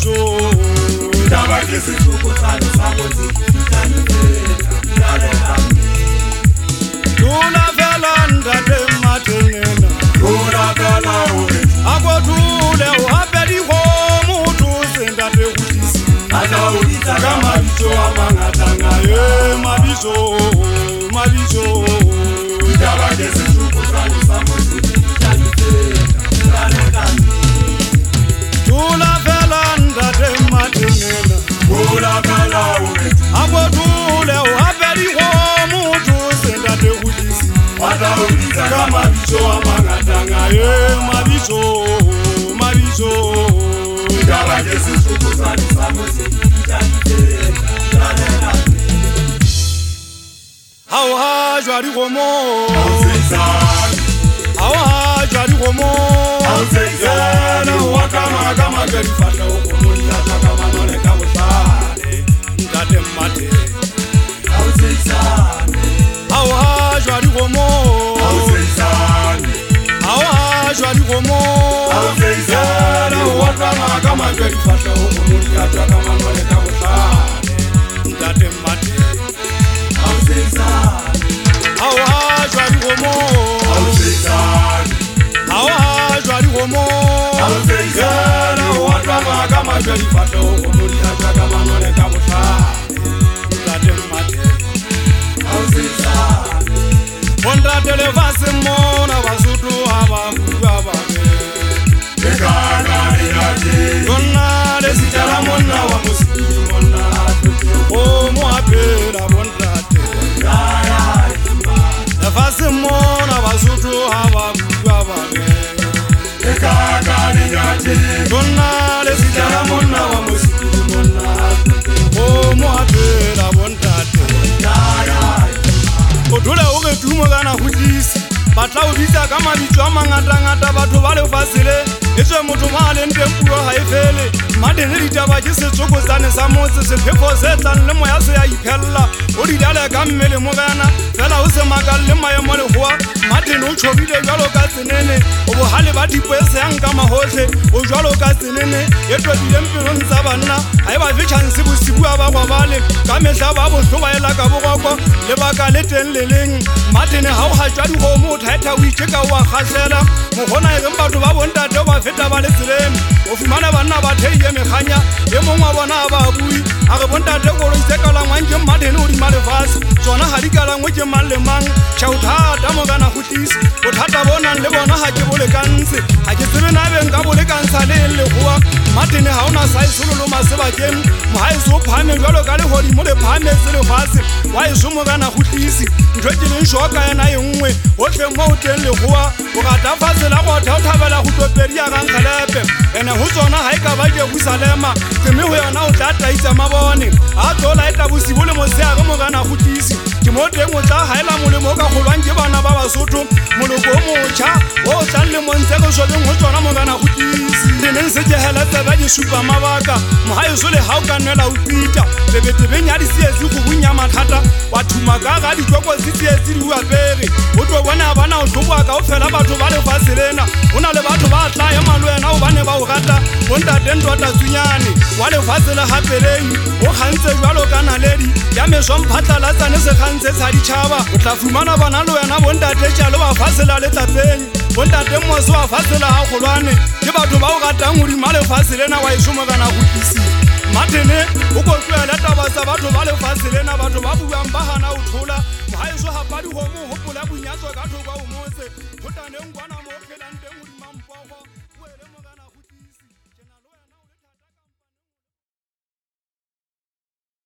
Mabizo Taba kesi tukutano sabozi Tula vela ndate matenena Tula vela ure Ako tule uhabedi homu Tuzendate udisi Ada udita kama bicho amangatanga Mabizo Mabizo Taba kesi tukutano sabozi Tula vela ndate matenena Tula vela ure Ako tule uhabedi homu Tuzendate udisi Ada udita kama bicho amangatanga Mabizo Mabizo Taba kesi tukutano sabozi Awa jwari gomo Auzezani Awa jwari gomo Auzezani Wakama kama gari fata ukomoni Yata kama nole kabushane Ndate mate Auzezani Awa jwari gomo Auzezani Awa jwari gomo Auzezani Wakama kama gari fata ukomoni Yata kama nole kabushane Ndate mate Awa jwari gomo Auzezani Awa jwari gomo Auzezani Wakama kama gari fata ukomoni Yata kama nole kabushane Ndate mate Auzezani Bonda televasi mona basutu abakuwa babe Bekagari yati Donna lesitala mona wa musiki mona O muapera bonda te Televasi mona basutu abakuwa babe Bekagari yati Donna lesitala mona wa musiki mona O muapera bonda te Kodule uke tumo gana hudisi Batla ubisa kama bichwa mangata Batho bale ufasile Eche mutu maale ndempuro haifele Madene litaba jise choko zane samose Sepefo zetan lemo ya se ya ipella Odi dale kammele mogana Fela use magal lema ya mole huwa Madene uchobile jwalo kazinene Obo hale bati pwese yanga mahose Ojwalo kazinene Yeto dilempiro nzabana Haiba vicha nsibu sibu abakwa bale Kame shaba abo shoba yela kabukoko Lebaka leten leleng Madene hau hajwadi homo Taita wicheka wa khasela Mohona egembatu babonda doba feta ba le tseleng o fumana banna ba theiye mekganya e mongwe bona ba bui a re bonta tekolo itsekala ngwanje madene o di malefase tsona ga di kala ngwe ke mang le mang tšhauthata mo kana go tlise bothata bonang le bona ga ke bolekantse ga ke tsebe nabeng ka bolekantsha le legoa madene ga o na saesololo masebakeng mogaese o phame jalo ka legodimo le phametse lefase wa eso mo kana go tlise ntho ke leng shoka ena e nngwe otlhe mo o teng legoa o gata fatshe la go thaothabela go topedi ya gankgelepe ene go tsona ga e ka ba jerusalema tseme go yona o tla taitsa mabone a tlola e tla bosibo le moseage mo kana go tlise ke mo teng o tla gaela molemo o ka golwang ke bana ba basotho moloko o motšha o o tlang le montse go sobeng go tsona mo kana go tlise teneng se ke heletse ba ke supa mabaka mogaeso le ga o ka nwela o pita tebetebeng ya disietsi go bonya mathata wa thuma ka ga ditoko sesietsi di uapere o tlo bona bana o tlhoboa ka o fela batho ba lefase lena go na le batho ba tla ema le wena o bane ba o rata bontateng tota tsunyane wa lefase le gapeleng o kgantse jalo ka naledi ya meswamphatlalatsane se kgantse sa ditšhaba o tla fumana bana le wena bontate tšalo ba fasela letlapeng bontateng mose wa fasela ga golwane ke batho ba o ratang godima lefase lena wa esomogana go tlisi matene o kotloele taba tsa batho ba lefase lena batho ba buang ba gana o tlhola mogaeso gapadi gomo gopola bonyatswa ka thokwa o motse photaneng kwana mo